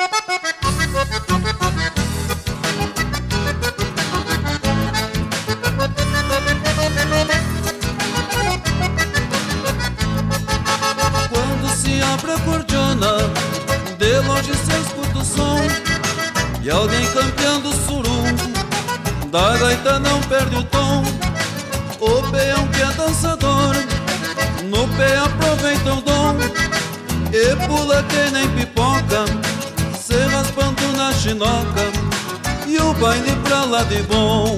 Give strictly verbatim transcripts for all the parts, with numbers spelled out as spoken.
Quando se abre a cordiona, de longe se escuta o som e alguém campeando o surungo, da gaita não perde o tom. O peão que é dançador, no pé aproveita o dom e pula que nem pipoca, se raspando na chinoca, e o baile pra lá de bom.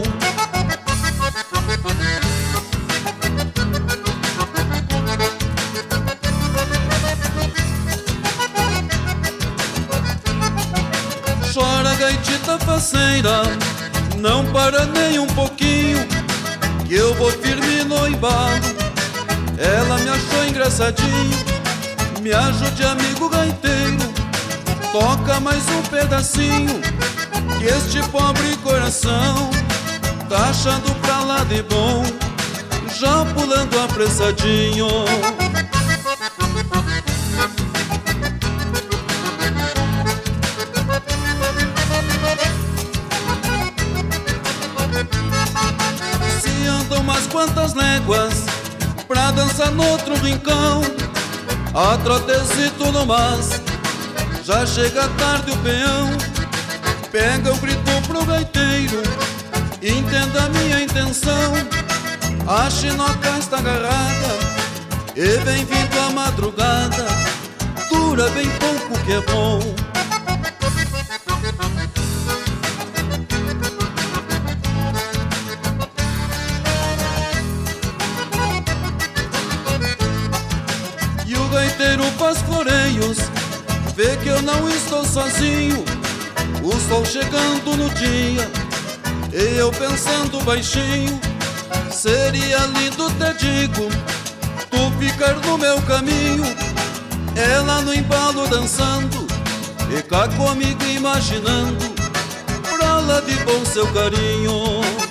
Chora a gaitita faceira, não para nem um pouquinho, que eu vou firme no embalo. Ela me achou engraçadinho, me ajude amigo gaiteiro, toca mais um pedacinho, que este pobre coração tá achando pra lá de bom, já pulando apressadinho. Se andam umas quantas léguas pra dançar no outro rincão, a trotezito no mas, já chega tarde o peão. Pega o grito pro gaiteiro, entenda a minha intenção. A chinoca está agarrada e vem vindo a madrugada, dura bem pouco que é bom. E o gaiteiro faz floreios, vê que eu não estou sozinho. O sol chegando no dia e eu pensando baixinho, seria lindo, te digo, tu ficar no meu caminho. Ela no embalo dançando e cá comigo imaginando, pra lá de bom seu carinho.